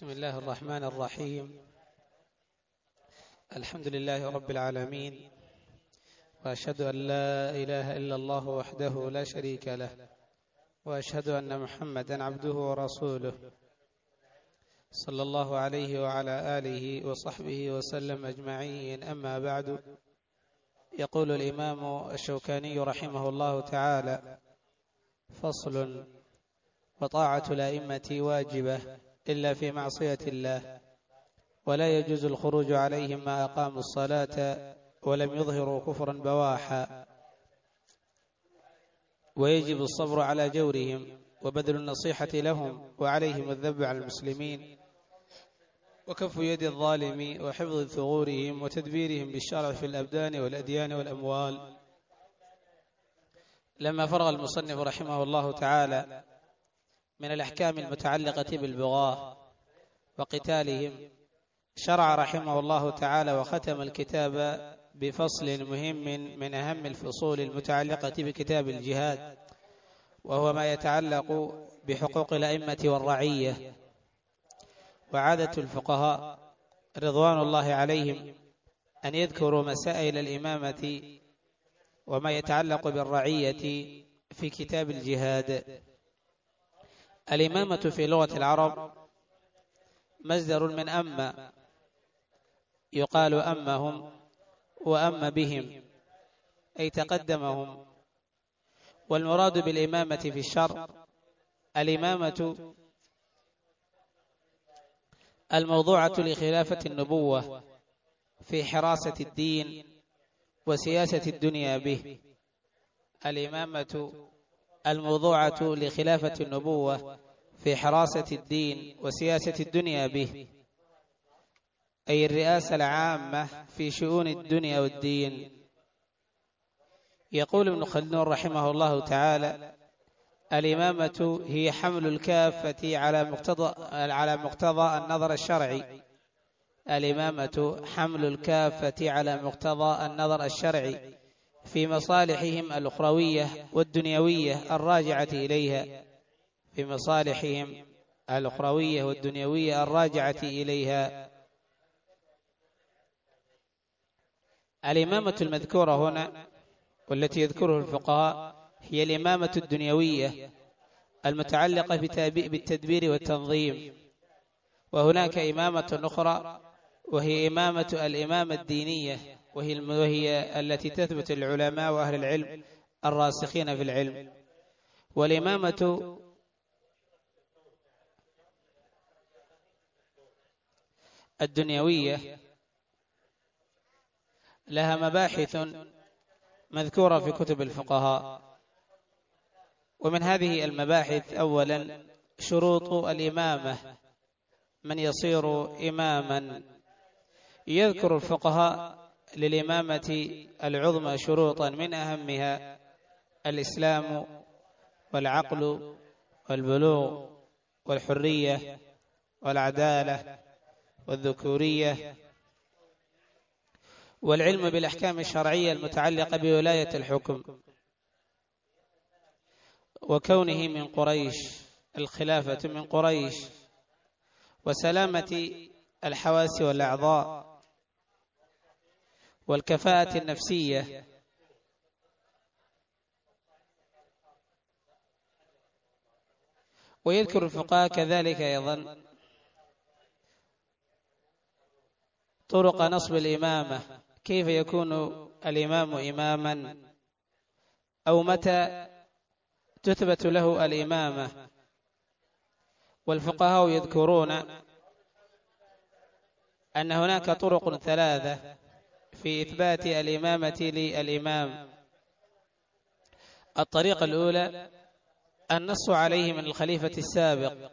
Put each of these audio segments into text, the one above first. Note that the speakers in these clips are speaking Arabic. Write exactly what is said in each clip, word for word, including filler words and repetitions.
بسم الله الرحمن الرحيم. الحمد لله رب العالمين، وأشهد أن لا إله إلا الله وحده لا شريك له، وأشهد أن محمدا عبده ورسوله صلى الله عليه وعلى آله وصحبه وسلم أجمعين. أما بعد، يقول الإمام الشوكاني رحمه الله تعالى: فصل: وطاعة الأئمة واجبة إلا في معصية الله، ولا يجوز الخروج عليهم ما أقاموا الصلاة ولم يظهروا كفرا بواحا، ويجب الصبر على جورهم وبذل النصيحة لهم، وعليهم الذب على المسلمين، وكف يد الظالم، وحفظ ثغورهم، وتدبيرهم بالشرع في الأبدان والأديان والأموال. لما فرغ المصنف رحمه الله تعالى من الأحكام المتعلقة بالبغاة وقتالهم، شرع رحمه الله تعالى وختم الكتاب بفصل مهم من أهم الفصول المتعلقة بكتاب الجهاد، وهو ما يتعلق بحقوق الأئمة والرعية. وعادة الفقهاء رضوان الله عليهم أن يذكروا مسائل الإمامة وما يتعلق بالرعية في كتاب الجهاد. الإمامة في لغة العرب مصدر من أما، يقال أمهم وأم بهم، أي تقدمهم. والمراد بالإمامة في الشرع الإمامة الموضوعة لخلافة النبوة في حراسة الدين وسياسة الدنيا به. الإمامة الموضوعة لخلافة النبوة في حراسة الدين وسياسة الدنيا به، أي الرئاسة العامة في شؤون الدنيا والدين. يقول ابن خلدون رحمه الله تعالى: الإمامة هي حمل الكافة على مقتضى على مقتضى النظر الشرعي. الإمامة حمل الكافة على مقتضى النظر الشرعي في مصالحهم الأخروية والدنيوية الراجعة إليها في مصالحهم الأخروية والدنيوية الراجعة إليها. الإمامة المذكورة هنا والتي يذكره الفقهاء هي الإمامة الدنيوية المتعلقة بالتدبير والتنظيم، وهناك إمامة أخرى وهي إمامة الإمامة الدينية، وهي, وهي التي تثبت العلماء وأهل العلم الراسخين في العلم. والإمامة الدنيوية لها مباحث مذكورة في كتب الفقهاء، ومن هذه المباحث: أولا، شروط الإمامة، من يصير إماما. يذكر الفقهاء للإمامة العظمى شروطا، من أهمها الإسلام والعقل والبلوغ والحرية والعدالة والذكورية والعلم بالأحكام الشرعية المتعلقة بولاية الحكم، وكونه من قريش، الخلافة من قريش، وسلامة الحواس والأعضاء، والكفاءة النفسية، ويذكر الفقهاء كذلك أيضا طرق نصب الإمامة، كيف يكون الإمام إماما، أو متى تثبت له الإمامة. والفقهاء يذكرون أن هناك طرق ثلاثة في إثبات الإمامة للإمام. الطريقة الأولى النص عليه من الخليفة السابق.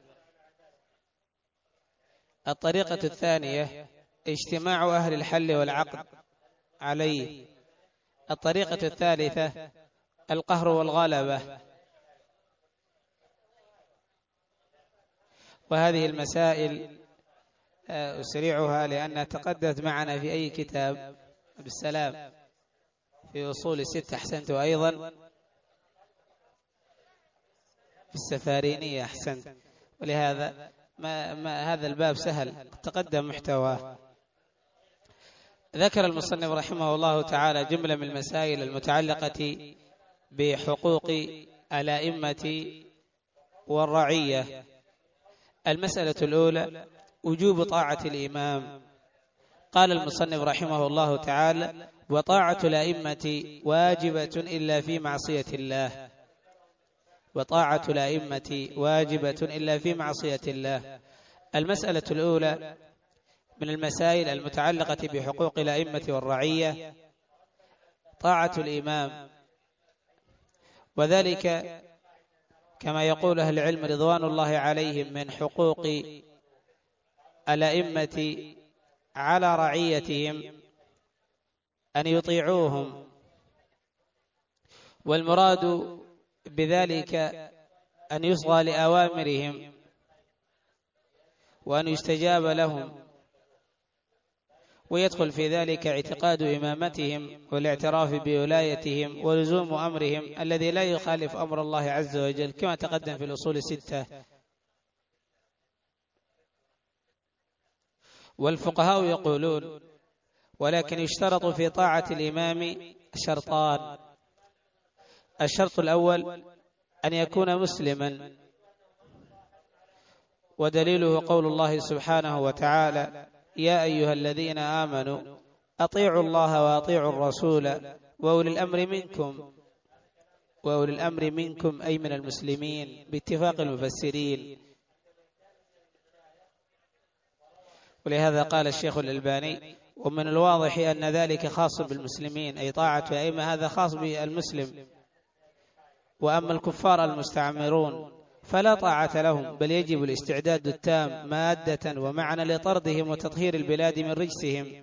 الطريقة الثانية اجتماع أهل الحل والعقد عليه. الطريقة الثالثة القهر والغلبة. وهذه المسائل أسريعها لأنها تقدمت معنا في أي كتاب بالسلام في أصول الستة، أحسنت، أيضا في السفارينية، أحسنت. ولهذا ما ما هذا الباب سهل تقدم محتواه. ذكر المصنف رحمه الله تعالى جملة من المسائل المتعلقة بحقوق الأئمة والرعية. المسألة الأولى وجوب طاعة الإمام. قال المصنف رحمه الله تعالى: وطاعة الأئمة واجبة إلا في معصية الله. وطاعة الأئمة واجبة إلا في معصية الله. المسألة الأولى من المسائل المتعلقة بحقوق الأئمة والرعية طاعة الإمام، وذلك كما يقول أهل العلم رضوان الله عليهم من حقوق الأئمة على رعيتهم أن يطيعوهم، والمراد بذلك أن يصغى لأوامرهم وأن يستجاب لهم، ويدخل في ذلك اعتقاد إمامتهم والاعتراف بولايتهم ولزوم أمرهم الذي لا يخالف أمر الله عز وجل كما تقدم في الأصول الستة. والفقهاء يقولون: ولكن يشترط في طاعة الإمام شرطان. الشرط الأول أن يكون مسلما، ودليله قول الله سبحانه وتعالى: يا أيها الذين آمنوا أطيعوا الله وأطيعوا الرسول وأولي الأمر منكم. وأولي الأمر منكم أي من المسلمين باتفاق المفسرين. ولهذا قال الشيخ الألباني: ومن الواضح أن ذلك خاص بالمسلمين، أي طاعة الأئمة هذا خاص بالمسلم. وأما الكفار المستعمرون فلا طاعة لهم، بل يجب الاستعداد التام مادة ومعنى لطردهم وتطهير البلاد من رجسهم.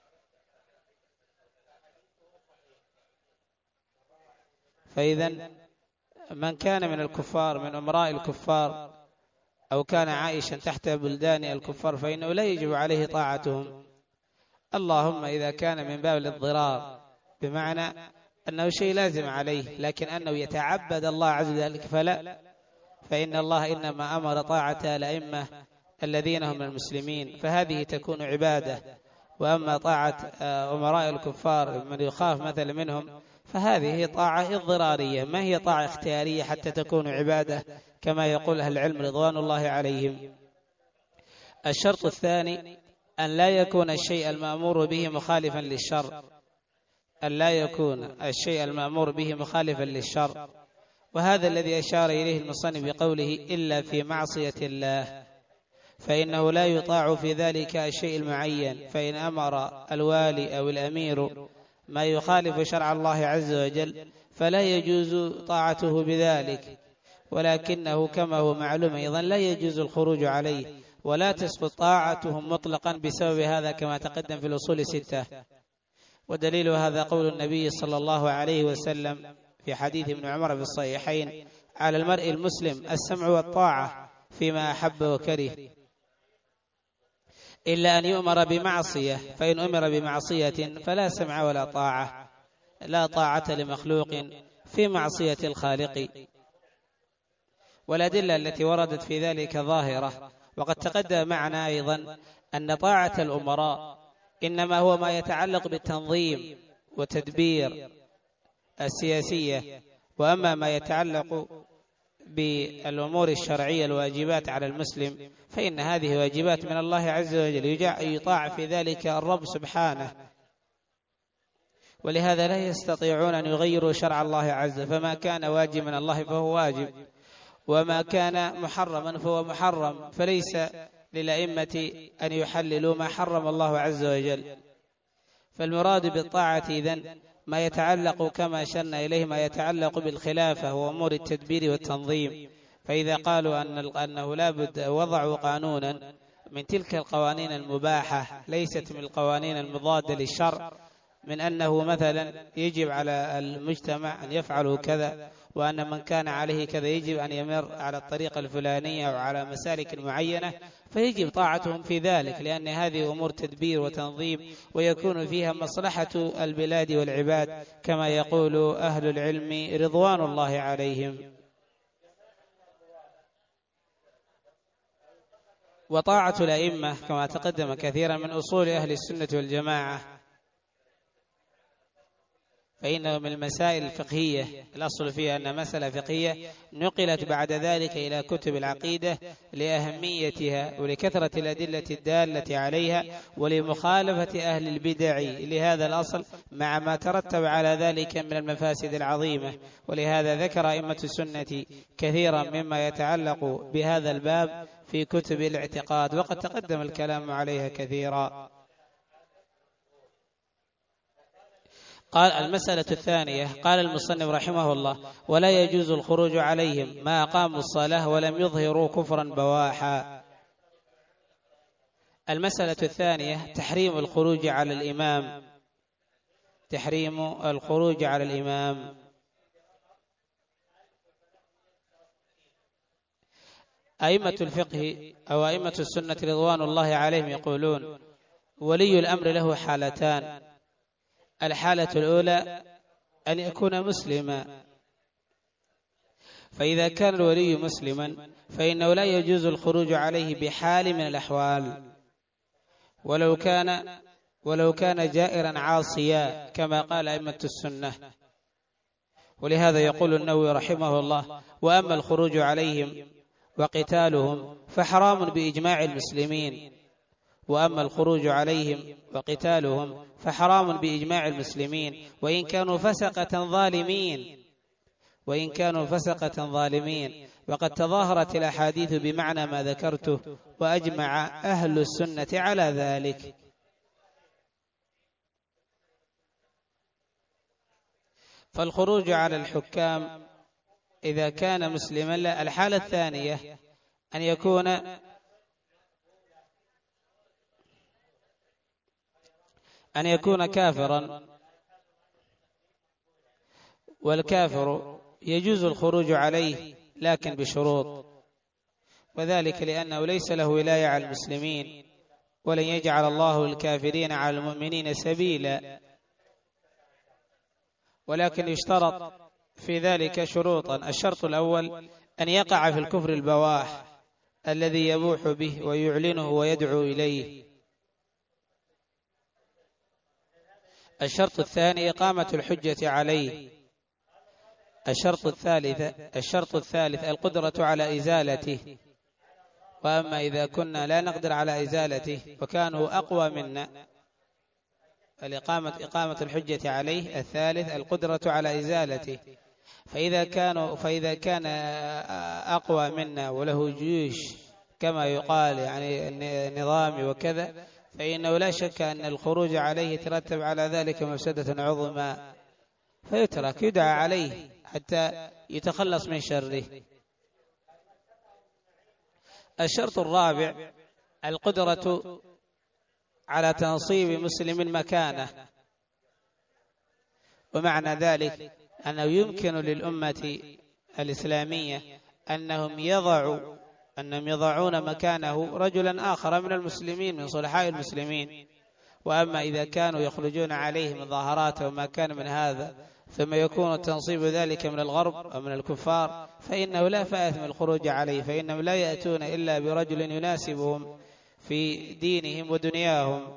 فإذا من كان من الكفار من أمراء الكفار أو كان عائشا تحت بلدان الكفار فإنه لا يجب عليه طاعتهم، اللهم إذا كان من باب الاضطرار، بمعنى أنه شيء لازم عليه، لكن أنه يتعبد الله عز وجل فلا، فإن الله إنما أمر طاعة الأئمة الذين هم المسلمين، فهذه تكون عبادة. وأما طاعة أمراء الكفار من يخاف مثل منهم فهذه طاعة اضطرارية، ما هي طاعة اختيارية حتى تكون عبادة كما يقول أهل العلم رضوان الله عليهم. الشرط الثاني أن لا يكون الشيء المأمور به مخالفا للشر. أن لا يكون الشيء المأمور به مخالفا للشر، وهذا الذي أشار إليه المصنف بقوله: إلا في معصية الله، فإنه لا يطاع في ذلك الشيء المعين. فإن أمر الوالي أو الأمير ما يخالف شرع الله عز وجل فلا يجوز طاعته بذلك، ولكنه كما هو معلوم أيضا لا يجوز الخروج عليه، ولا تسقط طاعتهم مطلقا بسبب هذا كما تقدم في الأصول الستة. ودليل هذا قول النبي صلى الله عليه وسلم في حديث ابن عمر في الصحيحين: على المرء المسلم السمع والطاعة فيما أحب وكره، إلا أن يؤمر بمعصية، فإن أمر بمعصية فلا سمع ولا طاعة. لا طاعة لمخلوق في معصية الخالق. والأدلة التي وردت في ذلك ظاهرة. وقد تقدم معنا أيضا أن طاعة الأمراء إنما هو ما يتعلق بالتنظيم وتدبير السياسية، وأما ما يتعلق بالأمور الشرعية الواجبات على المسلم فإن هذه واجبات من الله عز وجل، يطاع في ذلك الرب سبحانه. ولهذا لا يستطيعون أن يغيروا شرع الله عز وجل، فما كان واجب من الله فهو واجب، وما كان محرما فهو محرم، فليس للأئمة أن يحللوا ما حرم الله عز وجل. فالمراد بالطاعة إذن ما يتعلق كما أشرنا إليه ما يتعلق بالخلافة وأمور التدبير والتنظيم. فإذا قالوا أن أنه لا بد وضعوا قانونا من تلك القوانين المباحة ليست من القوانين المضادة للشرع، من أنه مثلا يجب على المجتمع أن يفعلوا كذا، وأن من كان عليه كذا يجب أن يمر على الطريقة الفلانية أو على مسالك معينة، فيجب طاعتهم في ذلك، لأن هذه أمور تدبير وتنظيم ويكون فيها مصلحة البلاد والعباد كما يقول أهل العلم رضوان الله عليهم. وطاعة الأئمة كما تقدم كثيرا من أصول أهل السنة والجماعة، فإنه من المسائل الفقهية الأصل فيها أن مسألة فقهية نقلت بعد ذلك إلى كتب العقيدة لأهميتها ولكثرة الأدلة الدالة عليها ولمخالفة أهل البدع لهذا الأصل مع ما ترتب على ذلك من المفاسد العظيمة. ولهذا ذكر أئمة السنة كثيرا مما يتعلق بهذا الباب في كتب الاعتقاد، وقد تقدم الكلام عليها كثيرا. قال المسألة الثانية، قال المصنف رحمه الله: ولا يجوز الخروج عليهم ما أقاموا الصلاة ولم يظهروا كفرا بواحا. المسألة الثانية تحريم الخروج على الإمام، تحريم الخروج على الإمام. أئمة الفقه أو أئمة السنة رضوان الله عليهم يقولون: ولي الأمر له حالتان. الحالة الأولى أن يكون مسلما، فإذا كان الولي مسلما فإنه لا يجوز الخروج عليه بحال من الأحوال، ولو كان ولو كان جائرا عاصيا كما قال أئمة السنة. ولهذا يقول النووي رحمه الله: وأما الخروج عليهم وقتالهم فحرام بإجماع المسلمين. وأما الخروج عليهم وقتالهم فحرام بإجماع المسلمين وإن كانوا فسقة ظالمين وإن كانوا فسقة ظالمين وقد تظاهرت الأحاديث بمعنى ما ذكرته وأجمع أهل السنة على ذلك. فالخروج على الحكام إذا كان مسلما لا. الحالة الثانية أن يكون أن يكون كافرا، والكافر يجوز الخروج عليه لكن بشروط، وذلك لأنه ليس له ولاية على المسلمين، ولن يجعل الله الكافرين على المؤمنين سبيلا، ولكن يشترط في ذلك شروطا. الشرط الأول أن يقع في الكفر البواح الذي يبوح به ويعلنه ويدعو إليه. الشرط الثاني إقامة الحجة عليه. الشرط الثالث الشرط الثالث القدرة على إزالته. وأما إذا كنا لا نقدر على إزالته وكانوا أقوى منا، الإقامة إقامة الحجة عليه. الثالث القدرة على إزالته. فإذا كانوا فإذا كان أقوى منا وله جيوش كما يقال يعني نظامي وكذا، فإنه لا شك أن الخروج عليه يترتب على ذلك مفسدة عظمى، فيترك يدعى عليه حتى يتخلص من شره. الشرط الرابع القدرة على تنصيب مسلم مكانه، ومعنى ذلك أنه يمكن للأمة الإسلامية أنهم يضعوا أنهم يضعون مكانه رجلا آخر من المسلمين من صلحاء المسلمين. وأما إذا كانوا يخرجون عليه مظاهرات وما كان من هذا ثم يكون تنصيب ذلك من الغرب أو من الكفار، فإنه لا فائدة من الخروج عليه، فإنهم لا يأتون إلا برجل يناسبهم في دينهم ودنياهم.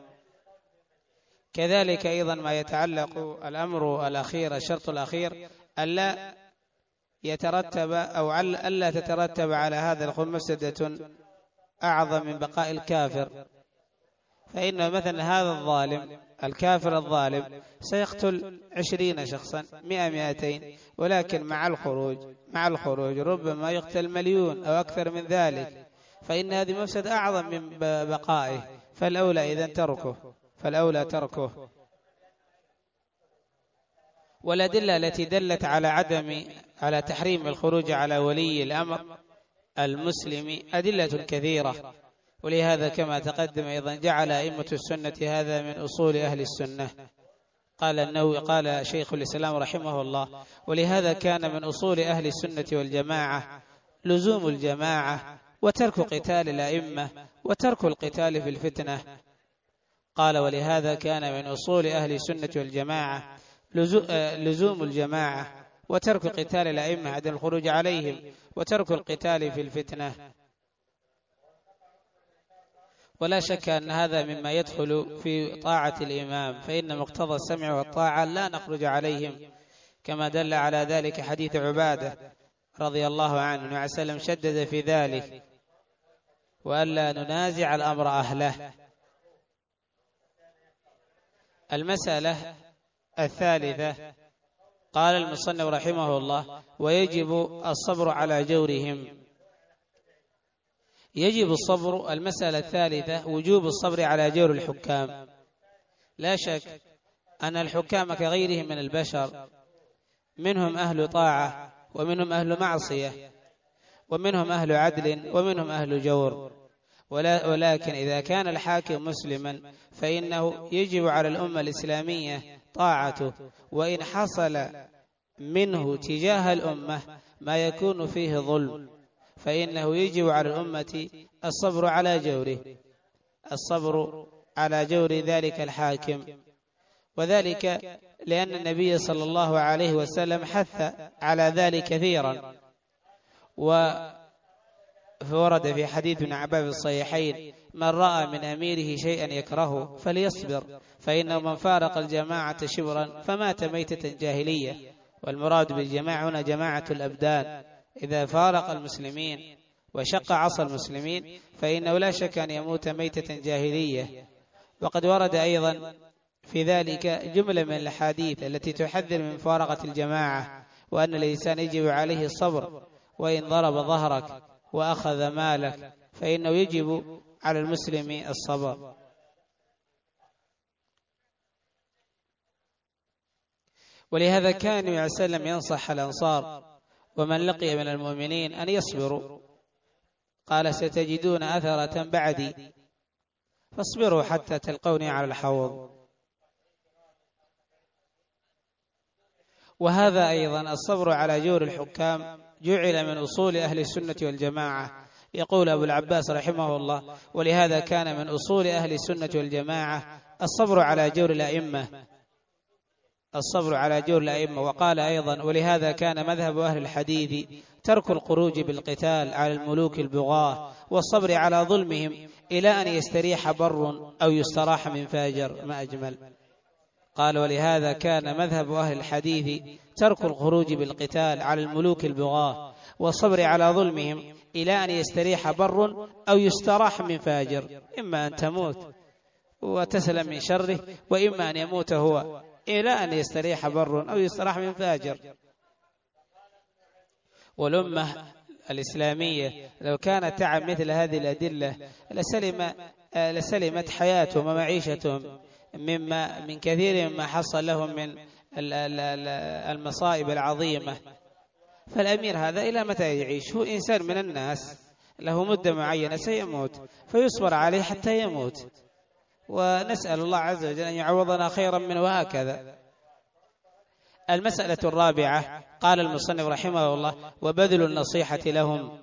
كذلك أيضا ما يتعلق الأمر الأخير، الشرط الأخير ألا يترتب أو ألا تترتب على هذا الخروج مفسدة أعظم من بقاء الكافر. فإنه مثلا هذا الظالم الكافر الظالم سيقتل عشرين شخصا مئة مئتين، ولكن مع الخروج مع الخروج ربما يقتل مليون أو أكثر من ذلك، فإن هذه مفسدة أعظم من بقائه، فالأولى إذن تركه فالأولى تركه. والأدلة التي دلت على عدم على تحريم الخروج على ولي الأمر المسلم أدلة كثيرة، ولهذا كما تقدم أيضا جعل أئمة السنة هذا من أصول أهل السنة. قال النووي قال شيخ الإسلام رحمه الله: ولهذا كان من أصول أهل السنة والجماعة لزوم الجماعة وترك قتال الأئمة وترك القتال في الفتنة. قال: ولهذا كان من أصول أهل السنة والجماعة لزوم الجماعة وترك قتال الأئمة عدم الخروج عليهم وترك القتال في الفتنة. ولا شك أن هذا مما يدخل في طاعة الإمام، فإن مقتضى السمع والطاعة لا نخرج عليهم، كما دل على ذلك حديث عبادة رضي الله عنه. النبي عليه وسلم شدد في ذلك وألا ننازع الأمر أهله. المسألة الثالثة قال المصنف رحمه الله: ويجب الصبر على جورهم. يجب الصبر. المسألة الثالثة وجوب الصبر على جور الحكام. لا شك أن الحكام كغيرهم من البشر، منهم أهل طاعة ومنهم أهل معصية ومنهم أهل عدل ومنهم أهل جور، ولكن إذا كان الحاكم مسلما فإنه يجب على الأمة الإسلامية طاعته، وإن حصل منه تجاه الأمة ما يكون فيه ظلم فإنه يجب على الأمة الصبر على جوره، الصبر على جور ذلك الحاكم. وذلك لأن النبي صلى الله عليه وسلم حث على ذلك كثيرا، وورد في حديث ابن عباس الصحيحين: من رأى من أميره شيئا يكرهه فليصبر، فإنه من فارق الجماعة شبرا فمات ميتة جاهلية. والمراد بالجماعة هنا جماعة الأبدان. إذا فارق المسلمين وشق عصا المسلمين فإنه لا شك أن يموت ميتة جاهلية. وقد ورد أيضا في ذلك جملة من الحديث التي تحذر من مفارقة الجماعة، وأن الإنسان يجب عليه الصبر، وإن ضرب ظهرك وأخذ مالك فإنه يجب على المسلم الصبر. ولهذا كان النبي عليه الصلاة والسلام ينصح الأنصار ومن لقي من المؤمنين أن يصبروا. قال: ستجدون أثرة بعدي فاصبروا حتى تلقوني على الحوض. وهذا أيضا الصبر على جور الحكام جعل من أصول أهل السنة والجماعة. يقول أبو العباس رحمه الله: ولهذا كان من أصول أهل السنة والجماعة الصبر على جور الأئمة، الصبر على جور الأئمة. وقال أيضا: ولهذا كان مذهب أهل الحديث ترك الخروج بالقتال على الملوك البغاة والصبر على ظلمهم إلى أن يستريح بر أو يستراح من فاجر. ما أجمل. قال: ولهذا كان مذهب أهل الحديث ترك الخروج بالقتال على الملوك البغاة والصبر على ظلمهم إلى أن يستريح بر أو يستراح من فاجر. إما أن تموت وتسلم من شره، وإما أن يموت هو إلى أن يستريح بر أو يستراح من فاجر. والأمة الإسلامية لو كانت تعب مثل هذه الأدلة لسلم لسلمت حياتهم ومعيشتهم مما من كثير مما حصل لهم من المصائب العظيمة. فالأمير هذا إلى متى يعيش؟ هو إنسان من الناس، له مدة معينة سيموت، فيصبر عليه حتى يموت، ونسأل الله عز وجل أن يعوضنا خيرا منه. وهكذا. المسألة الرابعة قال المصنف رحمه الله: وبذل النصيحة لهم.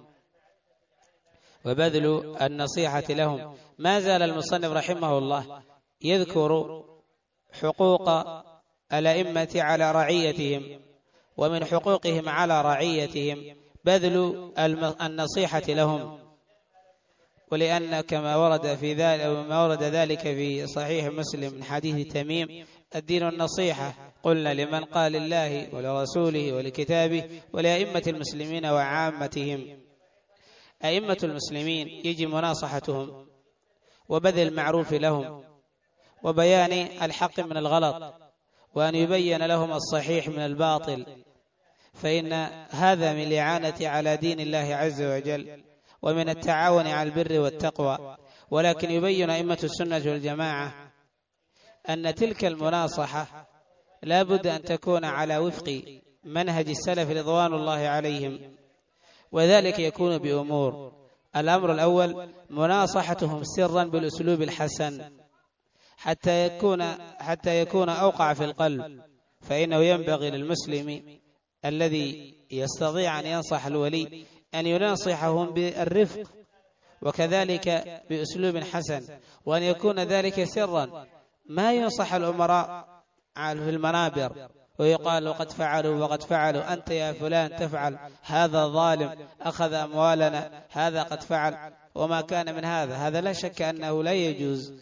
وبذل النصيحة لهم. ما زال المصنف رحمه الله يذكر حقوق الأئمة على رعيتهم، ومن حقوقهم على رعيتهم بذل النصيحة لهم. ولأن كما ورد في ذلك وما ورد ذلك في صحيح مسلم من حديث تميم: الدين النصيحة، قلنا لمن قال لله ولرسوله ولكتابه ولأئمة المسلمين وعامتهم. أئمة المسلمين يجب مناصحتهم وبذل المعروف لهم وبيان الحق من الغلط، وأن يبين لهم الصحيح من الباطل، فإن هذا من الإعانة على دين الله عز وجل ومن التعاون على البر والتقوى. ولكن يبين أئمة السنة والجماعة أن تلك المناصحة لا بد أن تكون على وفق منهج السلف رضوان الله عليهم، وذلك يكون بأمور: الأمر الأول مناصحتهم سرا بالأسلوب الحسن حتى يكون حتى يكون أوقع في القلب، فإنه ينبغي للمسلم الذي يستطيع أن ينصح الولي أن يناصحهم بالرفق، وكذلك بأسلوب حسن، وأن يكون ذلك سرا. ما ينصح الأمراء في المنابر ويقال وقد فعلوا وقد فعلوا، أنت يا فلان تفعل، هذا ظالم أخذ أموالنا، هذا قد فعل. وما كان من هذا. هذا لا شك أنه لا يجوز.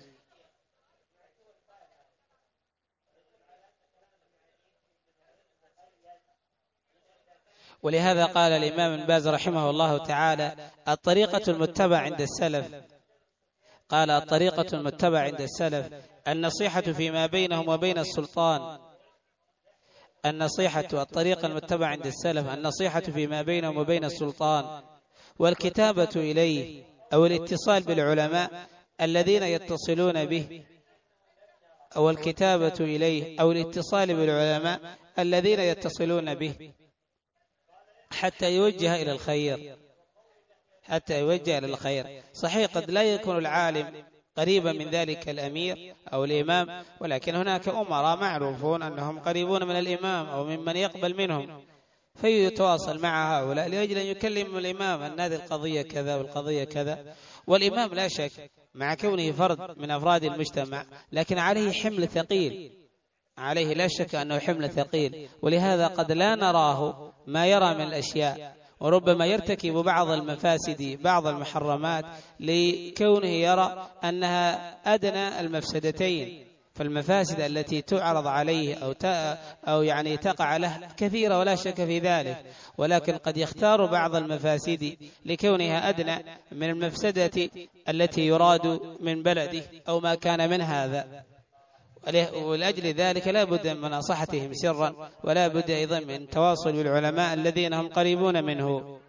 ولهذا قال الإمام ابن باز رحمه الله تعالى: الطريقة المتبعة عند السلف قال الطريقة المتبعة عند السلف النصيحة فيما بينهم وبين السلطان النصيحة الطريقة المتبعة عند السلف النصيحة فيما بينهم وبين السلطان، والكتابة إليه أو الاتصال بالعلماء الذين يتصلون به أو الكتابة إليه أو الاتصال بالعلماء الذين يتصلون به حتى يوجه إلى الخير حتى يوجه إلى الخير. صحيح قد لا يكون العالم قريبا من ذلك الأمير أو الإمام، ولكن هناك أمراء معروفون أنهم قريبون من الإمام أو ممن يقبل منهم، فيتواصل مع هؤلاء لأجل أن يكلم الإمام أن هذه القضية كذا والقضية كذا. والإمام لا شك مع كونه فرد من أفراد المجتمع لكن عليه حمل ثقيل عليه لا شك أنه حمل ثقيل، ولهذا قد لا نراه ما يرى من الأشياء، وربما يرتكب بعض المفاسد بعض المحرمات لكونه يرى أنها أدنى المفسدتين. فالمفاسد التي تعرض عليه أو أو يعني تقع له كثيرة ولا شك في ذلك، ولكن قد يختار بعض المفاسد لكونها أدنى من المفسدة التي يراد من بلده أو ما كان من هذا. ولأجل ذلك لا بد من مناصحتهم سرا، ولا بد أيضا من تواصل بالعلماء الذين هم قريبون منه.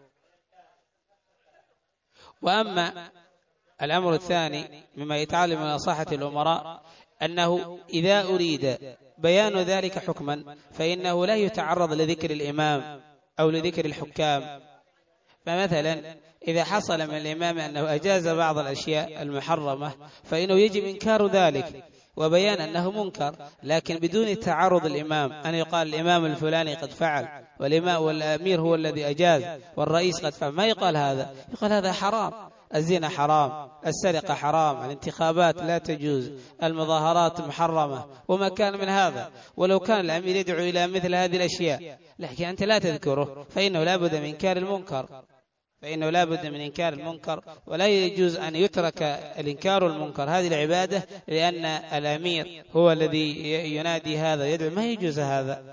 وأما الأمر الثاني مما يتعلق بمناصحة الأمراء أنه إذا أريد بيان ذلك حكما فإنه لا يتعرض لذكر الإمام أو لذكر الحكام. فمثلا إذا حصل من الإمام أنه أجاز بعض الأشياء المحرمة فإنه يجب إنكار ذلك وبيان أنه منكر، لكن بدون تعرض الإمام أن يقال الإمام الفلاني قد فعل والإمام والأمير هو الذي أجاز والرئيس قد فعل. ما يقال هذا، يقال هذا حرام، الزنا حرام، السرقة حرام، الانتخابات لا تجوز، المظاهرات محرمة وما كان من هذا. ولو كان الأمير يدعو إلى مثل هذه الأشياء لكن أنت لا تذكره فإنه لا بد من إنكار المنكر فإنه لا بد من إنكار المنكر ولا يجوز أن يترك الإنكار المنكر هذه العبادة لأن الأمير هو الذي ينادي هذا يدعو، ما يجوز هذا.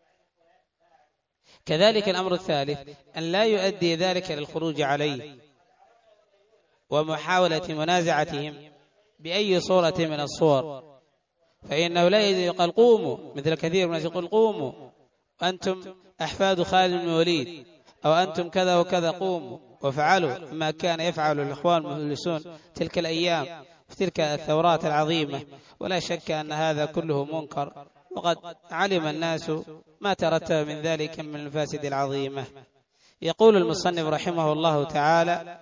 كذلك الأمر الثالث أن لا يؤدي ذلك للخروج عليه ومحاولة منازعتهم بأي صورة من الصور، فإنه لا يقال قوموا، مثل كثير من الناس يقول قوموا أنتم أحفاد خالد بن الوليد أو أنتم كذا وكذا قوموا وفعلوا ما كان يفعل الإخوان المفلسون تلك الأيام في تلك الثورات العظيمة. ولا شك أن هذا كله منكر، وقد علم الناس ما ترتب من ذلك من المفاسد العظيمة. يقول المصنف رحمه الله تعالى: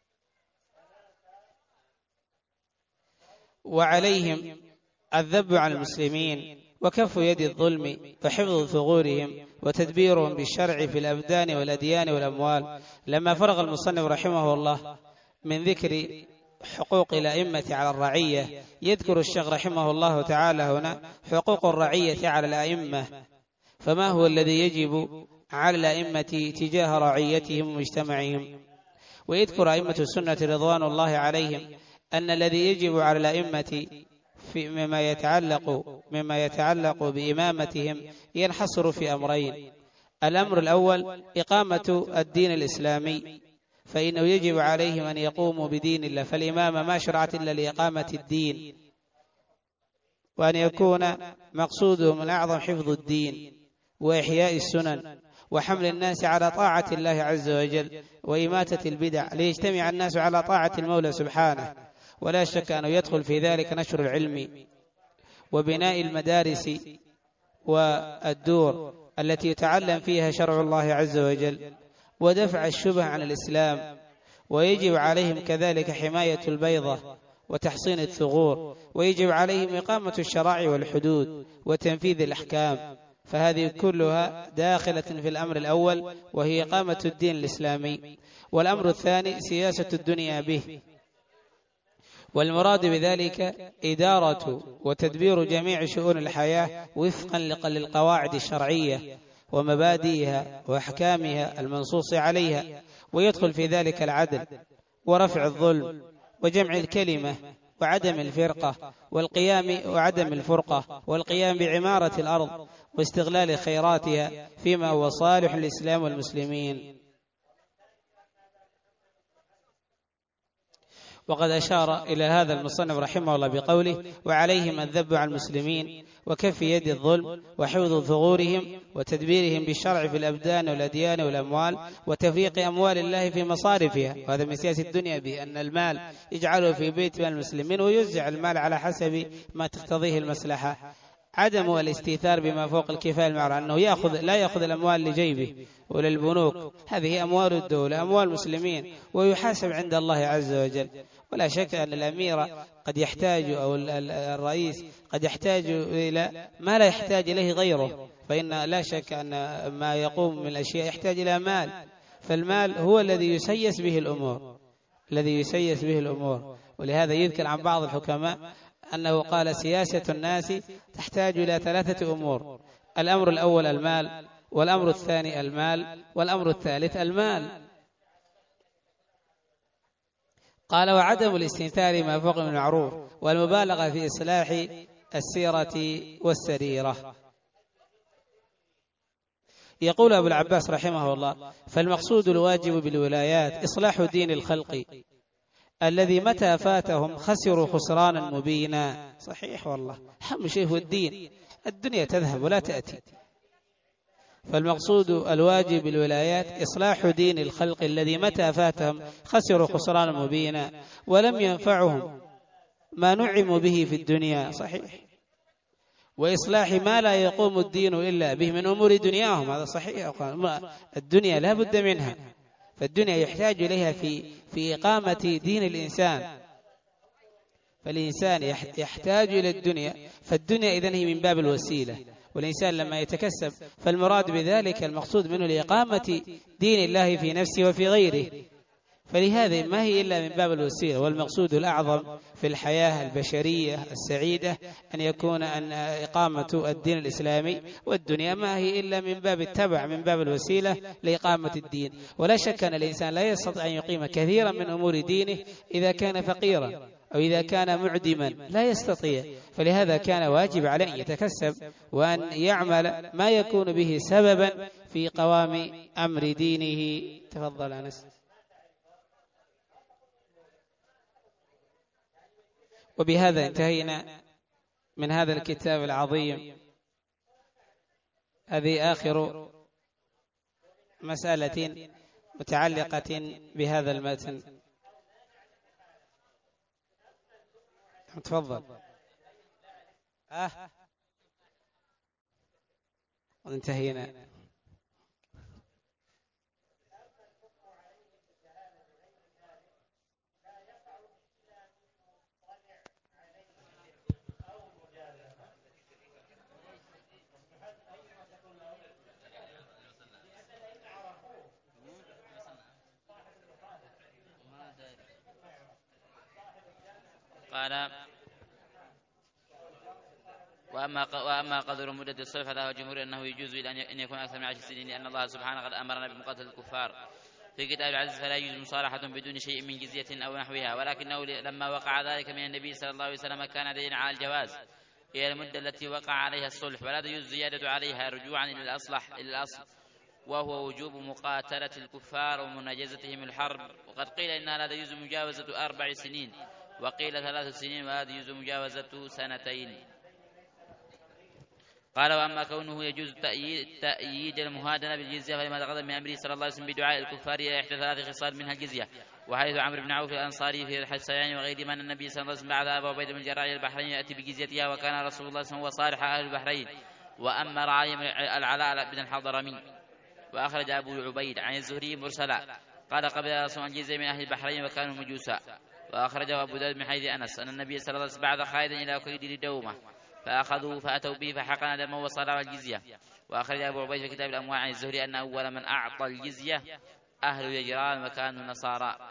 وعليهم الذب عن المسلمين وكف يد الظلم وحفظ ثغورهم وتدبيرهم بالشرع في الأبدان والأديان والأموال. لما فرغ المصنف رحمه الله من ذكر حقوق الأئمة على الرعية يذكر الشيخ رحمه الله تعالى هنا حقوق الرعية على الأئمة، فما هو الذي يجب على الأئمة تجاه رعيتهم ومجتمعهم. ويذكر أئمة السنة رضوان الله عليهم أن الذي يجب على الأئمة في مما يتعلق مما يتعلق بإمامتهم ينحصر في أمرين: الأمر الأول إقامة الدين الإسلامي، فإنه يجب عليهم أن يقوموا بدين الله، فالإمامة ما شرعت إلا لإقامة الدين، وأن يكون مقصودهم الأعظم حفظ الدين وإحياء السنن وحمل الناس على طاعة الله عز وجل وإماتة البدع ليجتمع الناس على طاعة المولى سبحانه. ولا شك أنه يدخل في ذلك نشر العلم وبناء المدارس والدور التي يتعلم فيها شرع الله عز وجل ودفع الشبه عن الإسلام. ويجب عليهم كذلك حماية البيضة وتحصين الثغور، ويجب عليهم إقامة الشرائع والحدود وتنفيذ الأحكام، فهذه كلها داخلة في الأمر الأول وهي إقامة الدين الإسلامي. والأمر الثاني سياسة الدنيا به، والمراد بذلك إدارة وتدبير جميع شؤون الحياة وفقا للقواعد الشرعية ومبادئها وأحكامها المنصوص عليها، ويدخل في ذلك العدل ورفع الظلم وجمع الكلمة وعدم الفرقة والقيام وعدم الفرقة والقيام بعمارة الأرض واستغلال خيراتها فيما هو صالح للإسلام والمسلمين. وقد أشار إلى هذا المصنف رحمه الله بقوله: وعليهم الذب عن المسلمين وكف يد الظلم وحفظ ثغورهم وتدبيرهم بالشرع في الأبدان والأديان والأموال وتفريق أموال الله في مصارفها. وهذا من سياسة الدنيا، بأن المال يجعله في بيت مال المسلمين ويوزع المال على حسب ما تقتضيه المصلحة. عدم الاستيثار بما فوق الكفاية المعروف، أنه يأخذ لا يأخذ الأموال لجيبه وللبنوك، هذه أموال الدولة أموال المسلمين ويحاسب عند الله عز وجل. ولا شك أن الأمير قد يحتاج أو الرئيس قد يحتاج إلى ما لا يحتاج إليه غيره، فإن لا شك أن ما يقوم من الأشياء يحتاج إلى مال، فالمال هو الذي يسيس به الأمور الذي يسيس به الأمور ولهذا يذكر عن بعض الحكماء أنه قال: سياسة الناس تحتاج إلى ثلاثة أمور: الأمر الأول المال، والأمر الثاني المال، والأمر الثالث المال. قال: وعدم الاستنثار ما فوق من المعروف والمبالغة في إصلاح السيرة والسريرة. يقول أبو العباس رحمه الله: فالمقصود الواجب بالولايات إصلاح دين الخلق الذي متى فاتهم خسروا خسرانا مبينا. صحيح والله، أهم شيء هو الدين، الدنيا تذهب ولا تأتي. فالمقصود الواجب بالولايات إصلاح دين الخلق الذي متى فاتهم خسروا خسرانا مبينا ولم ينفعهم ما نعموا به في الدنيا. صحيح. وإصلاح ما لا يقوم الدين إلا به من أمور دنياهم. هذا صحيح، الدنيا لا بد منها، فالدنيا يحتاج إليها في في إقامة دين الإنسان، فالإنسان يحتاج إلى الدنيا، فالدنيا إذن هي من باب الوسيلة، والإنسان لما يتكسب فالمراد بذلك المقصود منه لإقامة دين الله في نفسه وفي غيره، فلهذا ما هي إلا من باب الوسيلة. والمقصود الأعظم في الحياة البشرية السعيدة أن يكون أن إقامة الدين الإسلامي، والدنيا ما هي إلا من باب التبع، من باب الوسيلة لإقامة الدين. ولا شك أن الإنسان لا يستطيع أن يقيم كثيرا من أمور دينه إذا كان فقيرا أو إذا كان معدما، لا يستطيع، فلهذا كان واجب عليه أن يتكسب وأن يعمل ما يكون به سببا في قوام أمر دينه. تفضل أنس. وبهذا انتهينا من هذا الكتاب العظيم. هذه آخر مسألة متعلقة بهذا المتن. تفضل. آه. وانتهينا. قال: وأما وأما قدر مدة الصلح فله جمهور أنه يجوز أن يكون أكثر من عشر سنين، لأن الله سبحانه قد أمرنا بمقاتلة الكفار في كتاب العزيز، فلا يجوز مصالحة بدون شيء من جزية أو نحوها، ولكنه لما وقع ذلك من النبي صلى الله عليه وسلم كان دليلا على الجواز هي المدة التي وقع عليها الصلح، ولا يجوز زيادة عليها رجوعا إلى الأصلح إلى الأصل، وهو وجوب مقاتلة الكفار ومناجزتهم الحرب. وقد قيل إنها لا تجوز مجاوزة أربع سنين، وقيل ثلاث سنين، ولا تجوز مجاوزة سنتين. قال: وأما كونه يجوز تأييد, تأييد المهادنة بالجزية فلما تقدم من أمره صلى الله عليه وسلم بدعاء الكفار إلى إحدى ثلاث خصال منها الجزية، وحديث عمرو بن عوف الأنصاري في الحسين وغيره من النبي صلى الله عليه وسلم بعد أبا عبيدة بن الجراح إلى البحرين يأتي بجزيتها، وكان رسول الله صلى الله عليه وسلم هو صالح أهل البحرين. وأما عليهم العلاء بن الحضرمي. وأخرج أبو عبيد عن الزهري مرسلا قال: قبل رسول الله الجزية من أهل البحرين وكانوا مجوسا. وأخرجه أبو داود من حديث أنس أن النبي صلى الله عليه وسلم بعث خالدا إلى كيد لدومة فأخذوا فأتوا به فحقن دمه وصلى الجزية. وأخرج أبو عبيد في كتاب الأموال عن الزهري أن أول من أعطى الجزية أهل يجران وكانوا نصارى.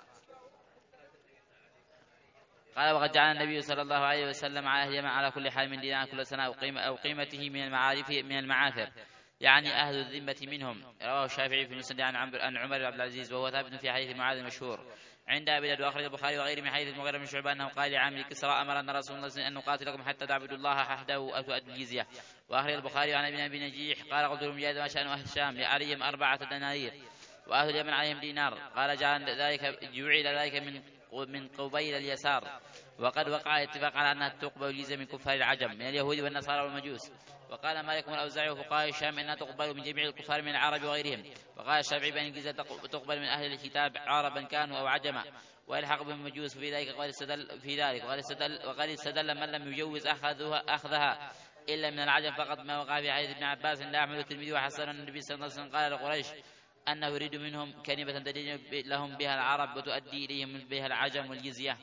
قال: وقد جعل النبي صلى الله عليه وسلم على أهل اليمن على كل حال من دينار كل سنة أو قيمته من المعارف من المعاثر، يعني أهل الذمة منهم. رواه الشافعي في المسند عن عمر بن عبد العزيز، وهو ثابت في حديث معاذ المشهور عند أبي داود وأخرج البخاري وغيره من حديث المغيرة بن شعبة أنه قال لعامل كسرى أمرنا رسول الله صلى الله عليه وسلم أن نقاتلكم حتى تعبدوا الله وحده أو تؤدوا الجزية. وأخرج البخاري عن ابن نجيح قال قلت لمجاهد ما شأن أهل الشام لعليهم أربعة دنانير وأهل اليمن عليهم دينار قال جعل ذلك جعل ذلك من من قبيل اليسار وقد وقع اتفاق على أنها تقبل الجزية من كفار العجم من اليهود والنصارى والمجوس. وقال مالك والأوزاعي وفقهاء الشام أنها تقبل من جميع الكفار من العرب وغيرهم. وقال الشافعي بأن الجزية تقبل من أهل الكتاب عربا كانوا أو عجما ويلحق بهم المجوس في ذلك وقد استدل في ذلك وقد استدل وقد استدل من لم يجوز أخذها أخذها إلا من العجم فقط ما وقع في حديث ابن عباس لا أحمد الترمذي وحسن النبي صلى الله عليه وسلم قال لقريش أنه يريد منهم كلمة تدين لهم بها العرب وتؤدي إليهم بها العجم والجزية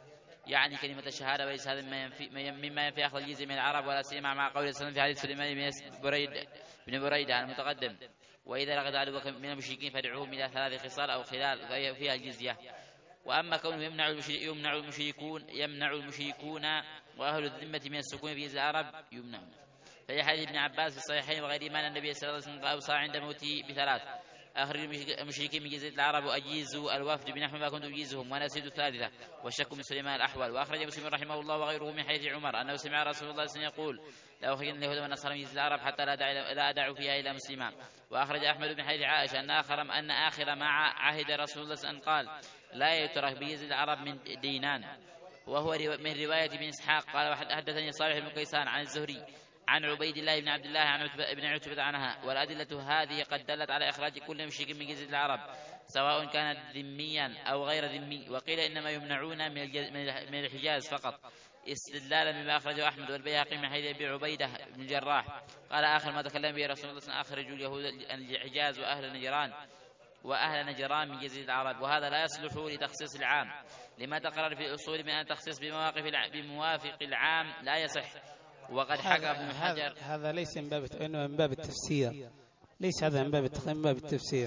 يعني كلمة الشهادة وليس هذا مما ينفي أخذ الجزية من العرب ولا سيما مع قول السلام في حديث سليمان بن بريد بن بريدة المتقدم وإذا لقد عدوك من المشركين فادعوهم إلى ثلاث خصال أو خلال فيها الجزية. وأما كونه يمنع يمنع المشركون يمنع المشركون وأهل الذمة من السكون في جزيرة العرب يمنعون. في حديث ابن عباس في الصحيحين وغيرهما أن النبي صلى الله عليه وسلم أوصى عند موته بثلاث أخرج المشركين من جزيرة العرب وأجيزوا الوفد بنحو ما كنت أجيزهم ونسيت الثالثة والشك من سليمان الأحول. وأخرج مسلم رحمه الله وغيره من حديث عمر أنه سمع رسول الله صلى الله عليه وسلم يقول لا أخرجن اليهود والنصارى من جزيرة العرب حتى لا أدع لا أدع فيها إلا مسلما. وأخرج أحمد بن حديث عائشة أن آخر أن آخر ما عهد رسول الله صلى الله عليه وسلم قال لا يترك بجزيرة العرب من دينان وهو من رواية بن إسحاق قال حدثني صالح بن كيسان عن الزهري عن عبيد الله بن عبد الله عن ابن عتبة عنها. والأدلة هذه قد دلت على إخراج كل مشرك من جزيرة العرب سواء كان ذميا أو غير ذمي. وقيل إنما يمنعون من الحجاز فقط استدلالا بما أخرجه أحمد والبيهقي من حديث أبي عبيدة بن الجراح قال آخر ما تكلم به رسول الله صلى الله عليه وسلم أخرجوا اليهود الحجاز وأهل نجران وأهل نجران من جزيرة العرب. وهذا لا يصلح لتخصيص العام لما تقرر في الأصول من أن تخصيص بمواقف بموافق العام لا يصح. وقد حكى ابن حجر هذا ليس من باب إنه من باب التفسير ليس هذا من باب من باب التفسير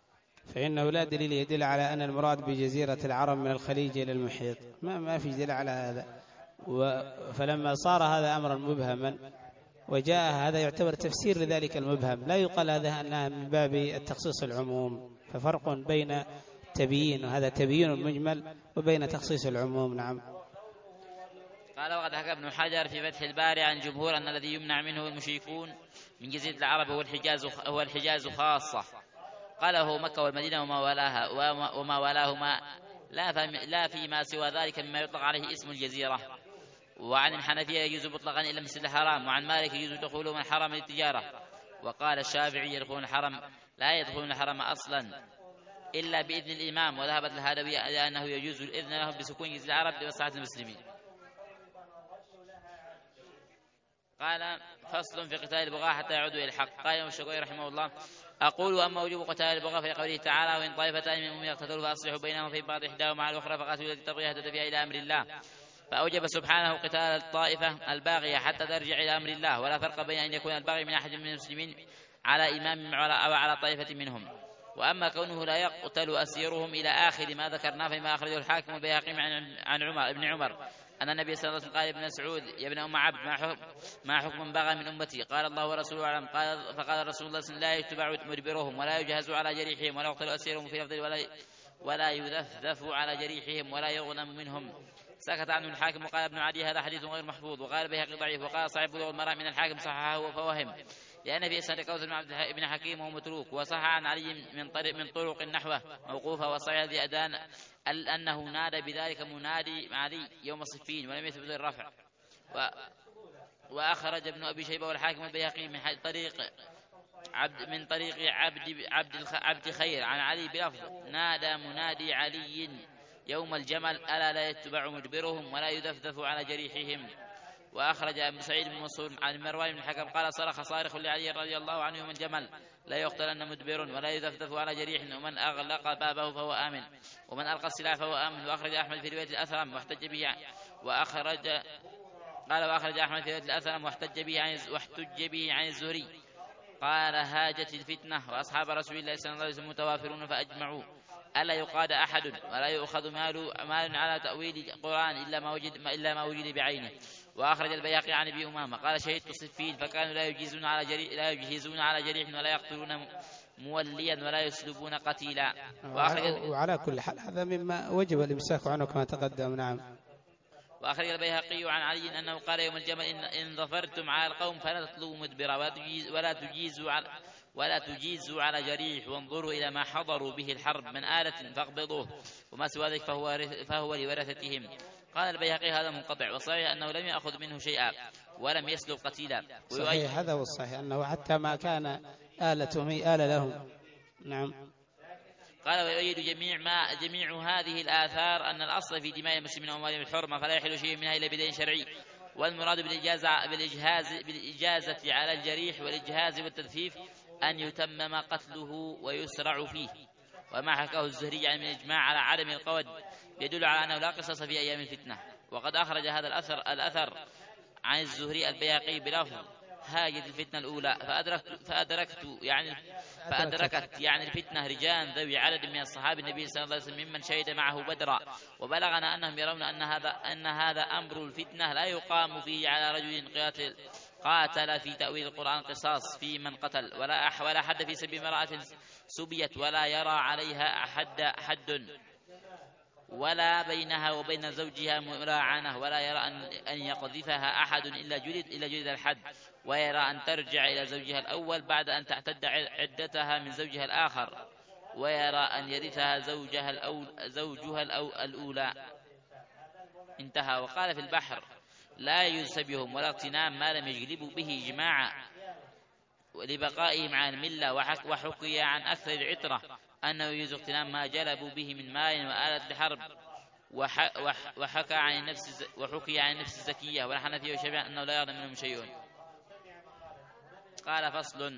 فإنه لا دليل يدل على أن المراد بجزيرة العرب من الخليج إلى المحيط ما ما في دليل على هذا. فلما صار هذا أمرا مبهما وجاء هذا يعتبر تفسير لذلك المبهم لا يقال هذا أنها من باب التخصيص العموم. ففرق بين تبيين وهذا تبيين مجمل وبين تخصيص العموم. نعم. قال وقد حكى ابن حجر في فتح الباري عن الجمهور أن الذي يمنع منه المشركون من جزيرة العرب هو الحجاز هو الحجاز خاصة. قال هو مكة والمدينة وما والاها وما والاهما لا لا فيما سوى ذلك مما يطلق عليه اسم الجزيرة. وعن الحنفية يجوز مطلقا إلا مسجد الحرام. وعن مالك يجوز دخوله من الحرم للتجارة. وقال الشافعي يدخلون الحرم لا يدخلون الحرم أصلا إلا بإذن الإمام. وذهبت الهادوية إلى أنه يجوز الإذن لهم بسكون جزيرة العرب لمصلحة المسلمين. قال فصل في قتال البغاة حتى يعودوا إلى الحق. قال الإمام الشافعي رحمه الله أقول وأما وجوب قتال البغاة في قوله تعالى وإن طائفتان من المؤمنين اقتتلوا فأصلحوا بينهم في بعض إحداهما على الأخرى فقاتلوا التي تبغي حتى تفيء إلى أمر الله. فأوجب سبحانه قتال الطائفة الباغية حتى ترجع إلى أمر الله. ولا فرق بين أن يكون الباغي من أحد من المسلمين على إمام أو على طائفة منهم. وأما كونه لا يقتل أسيرهم إلى آخر ما ذكرناه فيما أخرجه الحاكم والبيهقي عن عمر ابن عمر أن النبي صلى الله عليه وسلم قال ابن مسعود يا ابن أم عبد ما حكم ما حكم بغى من أمتي قال الله ورسوله أعلم. قال فقال رسول الله صلى الله عليه وسلم لا يتبع مدبرهم ولا يجهز على جريحهم ولا يقتل أسيرهم في لفظ ولا ولا يذفذف على جريحهم ولا يغنم منهم. سكت عنه الحاكم وقال ابن عدي هذا حديث غير محفوظ. وقال البيهقي ضعيف. وقال صاحب بلوغ المرام من الحاكم صححه وفوهم لأن في إسناد قوس بن عبد بن حكيم وهو متروك. وصح عن علي من طريق من طرق نحوه موقوفة. وصحيح ذي أدان أنه نادى بذلك منادي علي يوم صفين ولم يثبت الرفع. و وأخرج ابن أبي شيبة والحاكم والبيهقي من طريق عبد من طريق عبد عبد عبد خير عن علي بلفظ نادى منادي علي يوم الجمل ألا لا يتبع مدبرهم ولا يذفذف على جريحهم. وأخرج ابن سعيد بن منصور عن مروان بن الحكم قال صرخ صارخ لعلي رضي الله عنه يوم الجمل لا يقتلن مدبر ولا يذفذف على جريح ومن أغلق بابه فهو آمن ومن ألقى السلاح فهو آمن. وأخرج أحمد في رواية الأثرم واحتج به وأخرج قال وأخرج أحمد في رواية الأثرم واحتج به عن واحتج به عن الزهري قال هاجت الفتنة وأصحاب رسول الله صلى الله عليه وسلم متوافرون فأجمعوا ألا يقاد أحد ولا يؤخذ مال مال على تأويل القرآن إلا ما وجد إلا ما وجد بعينه. وأخرج البيهقي عن أبي أمامة قال شهدت صفين فكانوا لا يجهزون على جريح لا يجهزون على جريح ولا يقتلون موليا ولا يسلبون قتيلا. وعلى كل حال هذا مما وجب الإمساك عنه كما تقدم. نعم. وأخرج البيهقي عن علي أنه قال يوم الجمل إن, إن ظفرتم على القوم فلا تطلبوا مدبرا ولا, تجيز ولا تجيزوا على ولا تجيزوا على جريح وانظروا إلى ما حضروا به الحرب من آلة فاقبضوه وما سوى ذلك فهو, فهو لورثتهم. قال البيهقي هذا منقطع، وصحيح أنه لم يأخذ منه شيئا ولم يسلب قتيلا. صحيح هذا والصحيح أنه حتى ما كان آلتهم هي آلة لهم. نعم. قال ويؤيد جميع ما جميع هذه الآثار أن الأصل في دماء المسلمين وأموالهم الحرمة فلا يحل شيء منها إلا بدين شرعي، والمراد بالإجازة بالإجهاز بالإجازة على الجريح والإجهاز والتدفيف أن يتمم قتله ويسرع فيه. وما حكاه الزهري عن الإجماع على عدم القود يدل على أنه لا قصاص في أيام الفتنة. وقد أخرج هذا الأثر الأثر عن الزهري البياقي بلفظ هاجت الفتنة الأولى فأدركت, فأدركت يعني فأدركت يعني الفتنة رجال ذوي عدد من الصحابة النبي صلى الله عليه وسلم ممن شهد معه بدرا، وبلغنا أنهم يرون أن هذا أن هذا أمر الفتنة لا يقام فيه على رجل قاتل قاتل في تأويل القرآن قصاص في من قتل، ولا أح ولا حد في سبيل امرأة سبيت ولا يرى عليها حد حد ولا بينها وبين زوجها مراعنة، ولا يرى أن يقذفها أحد إلا جلد إلا جلد الحد، ويرى أن ترجع إلى زوجها الأول بعد أن تعتد عدتها من زوجها الآخر، ويرى أن يرثها زوجها الأول زوجها الأولى. انتهى. وقال في البحر لا يسبهم ولا اغتنام ما لم يجلبوا به جماعة لبقائهم عن الملة. وحكي عن أكثر العترة أنه يجوز اغتنام ما جلبوا به من مال وآلة الحرب. وحكى عن النفس وحكي عن النفس الزكية والحنفية والشافعية أنه لا يعلم منهم شيء. قال فصل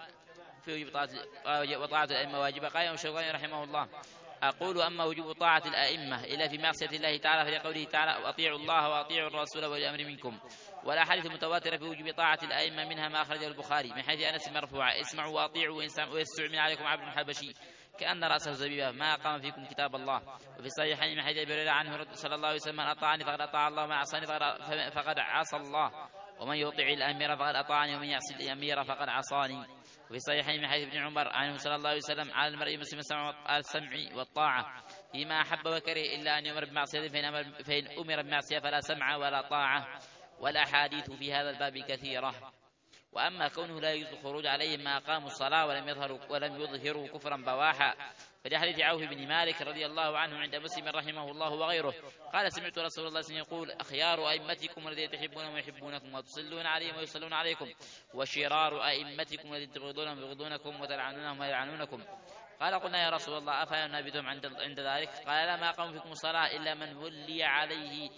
في وجوب طاعة الأئمة واجبة. قال الشوكاني رحمه الله أقول أما وجوب طاعة الأئمة إلا في معصية الله تعالى فلقوله تعالى وأطيعوا الله وأطيعوا الرسول وأولي الأمر منكم، والأحاديث المتواترة في وجوب طاعة الأئمة منها ما أخرجه البخاري من حديث أنس مرفوعا اسمعوا وأطيعوا ويستعمل عليكم عبد حبشي كأن رأسه زبيبة ما أقام فيكم كتاب الله. وفي الصحيحين من حديث أبي هريرة عنه صلى الله عليه وسلم من أطاعني فقد أطاع الله ومن عصاني فقد عصى الله ومن يطيع الأمير فقد أطاعني ومن يعصي الأمير فقد عصاني. وفي الصحيحين من حديث ابن عمر عنه صلى الله عليه وسلم على المرء المسلم السمع والطاعة فيما أحب وكره إلا أن يؤمر بمعصية فإن أمر بمعصية فلا سمع ولا طاعة. والأحاديث في هذا الباب كثيرة. وأما كونه لا يجوز الخروج عليهم ما أقاموا الصلاة ولم يظهروا ولم يظهروا كفرا بواحا فلحديث عوف بن مالك رضي الله عنه عند مسلم رحمه الله وغيره قال سمعت رسول الله صلى الله عليه وسلم يقول أخيار أئمتكم الذين تحبونهم ويحبونكم وتصلون عليهم ويصلون عليكم، وشرار أئمتكم الذين تبغضونهم ويبغضونكم وتلعنونهم ويلعنونكم. قال قلنا يا رسول الله أفلا ننابذهم عند ذلك؟ قال لا ما قاموا فيكم الصلاة إلا من ولي عليه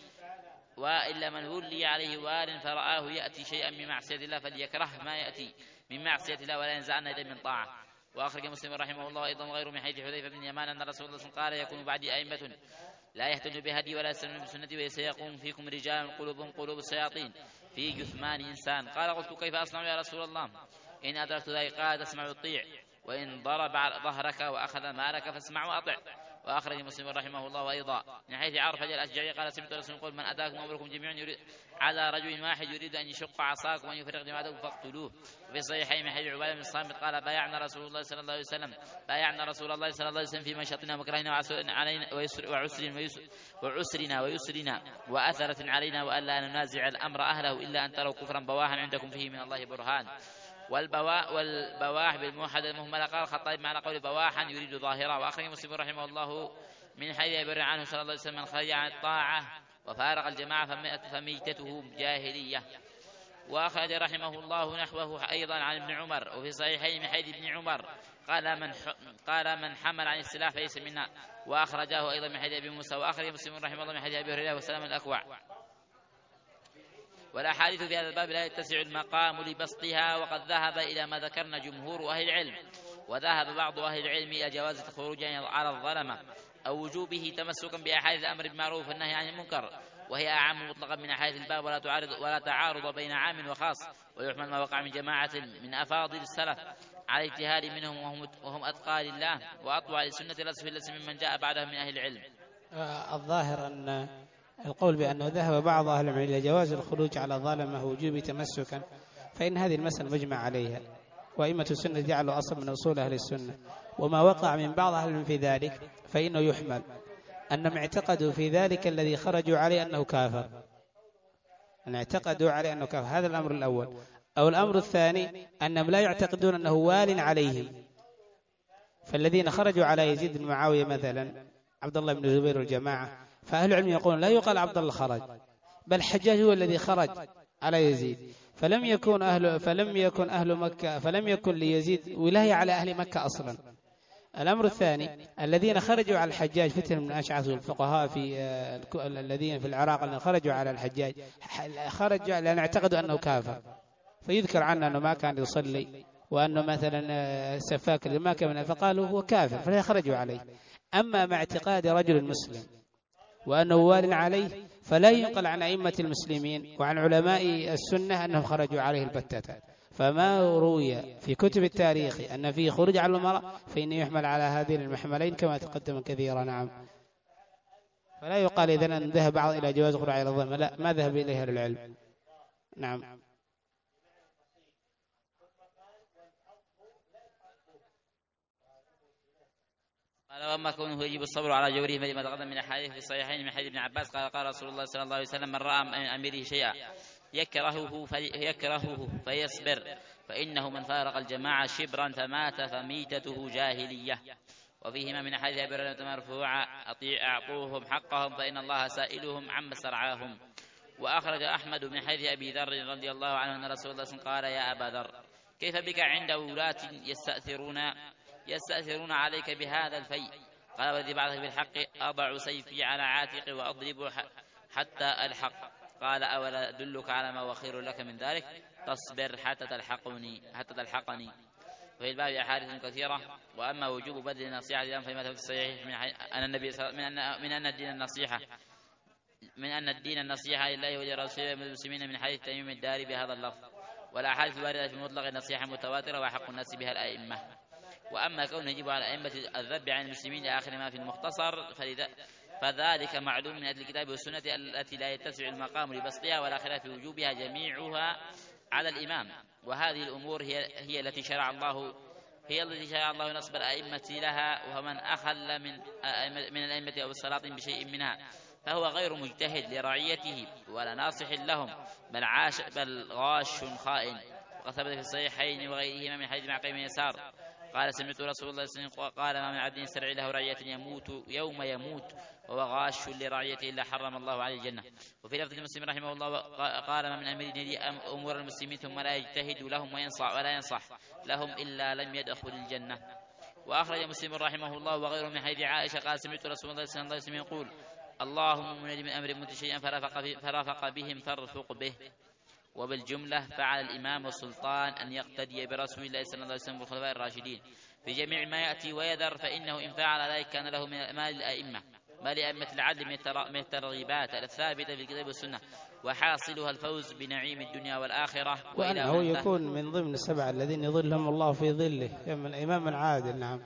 وإلا من ولي عليه وال فرآه يأتي شيئا من معصية الله فليكره ما يأتي من معصية الله ولا ينزعن يدا من طاعة. وأخرج مسلم رحمه الله أيضا وغيره من حديث حذيفة بن اليمان أن رسول الله صلى الله عليه وسلم قال يكون بعدي أئمة لا يهتد بهدي ولا يستنون بسنتي وسيقوم فيكم رجال قلوبهم قلوب الشياطين في جثمان إنسان. قال قلت كيف أصنع يا رسول الله؟ إن أدركت ذلك قال تسمع وتطيع وإن ضرب ظهرك وأخذ مالك فاسمع وأطع. وأخرج مسلم رحمه الله أيضا من حيث عرف الأشجعي قال سمعت رسول يقول من أتاكم أمركم جميعا يريد على رجل واحد يريد أن يشق عصاكم وأن يفرق جماعتكم فاقتلوه. وفي الصحيحين من حديث عبادة بن الصامت قال بايعنا رسول الله صلى الله عليه وسلم بايعنا رسول الله صلى الله عليه وسلم في مشاطنا ومكرهنا علينا ويسر وعسر ويسر وعسرنا ويسرنا وأثرة علينا وألا ننازع الأمر أهله إلا أن تروا كفرا بواحا عندكم فيه من الله برهان. والبواح والبواح بالموحد المهملة قال الخطيب معنى قول بواحا يريد ظاهرا. وأخرج مسلم رحمه الله من حديث أبي هريرة عنه صلى الله عليه وسلم من خرج عن الطاعة وفارق الجماعة فميتته جاهلية. وأخرج رحمه الله نحوه أيضا عن ابن عمر وفي صحيحين من حديث ابن عمر قال من قال من حمل عن السلاح فليس منا. وأخرجه أيضا من حديث أبي موسى. وأخرج مسلم رحمه الله من حديث أبي هريرة وسلم الأكوع. والأحاديث في هذا الباب لا يتسع المقام لبسطها، وقد ذهب إلى ما ذكرنا جمهور أهل العلم، وذهب بعض أهل العلم إلى جواز الخروج على الظلمة أو وجوبه تمسكا بأحاديث الأمر بالمعروف والنهي عن المنكر، وهي أعم مطلقا من أحاديث الباب ولا تعارض ولا تعارض بين عام وخاص. ويحمل ما وقع من جماعة من أفاضل السلف على اجتهاد منهم وهم, وهم أتقى لله وأطوع لسنة الرسول ممن جاء بعدهم من أهل العلم. الظاهر أن القول بأنه ذهب بعض أهل العلم إلى جواز الخروج على ظالمه وجوب تمسكا، فإن هذه المسألة مجمع عليها، وأئمة السنة جعلوا أصل من أصول أهل السنة، وما وقع من بعض أهل العلم في ذلك فإنه يحمل أنهم اعتقدوا في ذلك الذي خرجوا عليه أنه كافر، أن اعتقدوا عليه أنه كافر. هذا الأمر الأول. أو الأمر الثاني أنهم لا يعتقدون أنه وال عليهم، فالذين خرجوا على يزيد بن معاوية مثلا عبد الله بن الزبير والجماعة، فأهل العلم يقولون لا يقال عبد الله خرج، بل حجاج هو الذي خرج على يزيد، فلم يكن أهل فلم يكن أهل مكة فلم يكن ليزيد ولاية على أهل مكة أصلا. الأمر الثاني الذين خرجوا على الحجاج فتن من أشعث الفقهاء في الذين في العراق الذين خرجوا على الحجاج خرجوا لأن اعتقدوا أنه كافر، فيذكر عنه أنه ما كان يصلي وأنه مثلا سفاك ما كان، فقالوا هو كافر فلا خرجوا عليه. أما مع اعتقاد رجل مسلم وأنه وال عليه فلا ينقل عن أئمة المسلمين وعن علماء السنة أنهم خرجوا عليه البتة، فما روي في كتب التاريخ أن فيه خروج على المرأة فإنه يحمل على هذين المحملين كما تقدم كثيرا. نعم. فلا يقال إذن أن ذهب بعض إلى جواز خروج على الضمة، لا، ما ذهب إليه أهل العلم. نعم. قال واما كونه يجب الصبر على جوره فلما تقدم من احاديث في الصحيحين من حديث ابن عباس قال قال رسول الله صلى الله عليه وسلم من راى من امره شيئا يكرهه يكرهه فيصبر فانه من فارق الجماعه شبرا فمات فميتته جاهليه. وفيهما من احاديث ابي هريره مرفوعه اطيع اعطوهم حقهم فان الله سائلهم عما استرعاهم. واخرج احمد من حديث ابي ذر رضي الله عنه ان رسول الله صلى الله عليه وسلم قال يا ابا ذر كيف بك عند ولاة يستأثرون يستأثرون عليك بهذا الفيء؟ قال والذي بعثك بالحق أضع سيفي على عاتقي وأضرب حتى ألحق. قال أولا أدلك على ما هو خير لك من ذلك؟ تصبر حتى تلحقني حتى تلحقني. وفي الباب أحاديث كثيرة. وأما وجوب بذل النصيحة اليوم فيما في الصحيح من أن النبي من أن من أن الدين النصيحة من أن الدين النصيحة لله ولرسوله والمسلمين من حديث تميم الداري بهذا اللفظ. والأحاديث الواردة في مطلق النصيحة متواترة وحق الناس بها الأئمة. وأما كونه يجب على أئمة الذب عن المسلمين لآخر ما في المختصر فذلك معلوم من أهل الكتاب والسنة التي لا يتسع المقام لبسطها ولا خلاف في وجوبها جميعها على الإمام. وهذه الأمور هي هي التي شرع الله هي التي شرع الله نصب الأئمة لها. ومن أخل من من الأئمة أو السلاطين بشيء منها فهو غير مجتهد لرعيته ولا ناصح لهم بل عاش بل غاش خائن. وقد ثبت في الصحيحين وغيرهما من حديث معقل بن يسار قال سمعت رسول الله صلى الله عليه وسلم قال ما من عبد يسترعي له رعية يموت يوم يموت وهو غاش لرعيته إلا حرم الله عليه الجنة. وفي لفظ مسلم رحمه الله قال ما من أمير يلي أمور المسلمين ثم لا يجتهد لهم وينصح ولا ينصح لهم إلا لم يدخل الجنة. وأخرج مسلم رحمه الله وغيره من حديث عائشة قال سمعت رسول الله صلى الله عليه وسلم يقول اللهم من من أمر منت شيئا فرفق, فرفق بهم فارفق به. وبالجملة فعلى الإمام والسلطان أن يقتدي برسول الله صلى الله عليه وسلم والخلفاء الراشدين في جميع ما يأتي ويذر، فإنه إن فعل ذلك كان له من مال الأئمة ما لأئمة العدل من الترغيبات الثابتة في الكتاب والسنة وحاصلها الفوز بنعيم الدنيا والآخرة. وأنه يكون من ضمن السبعة الذين يظلهم الله في ظله يوم الإمام العادل. نعم.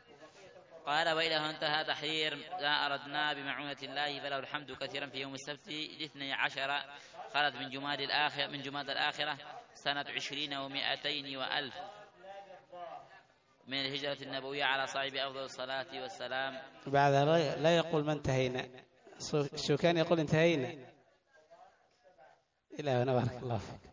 قال وإلى انتهى تحرير ما أردنا بمعونة الله فله الحمد كثيرا في يوم السبت الاثني عشر خلت من جماد الآخرة من جماد الآخرة سنة عشرين ومائتين وألف من الهجرة النبوية على صاحب أفضل الصلاة والسلام. بعد لا يقول ما انتهينا، شو كان يقول انتهينا إلى هنا. بارك الله فيك.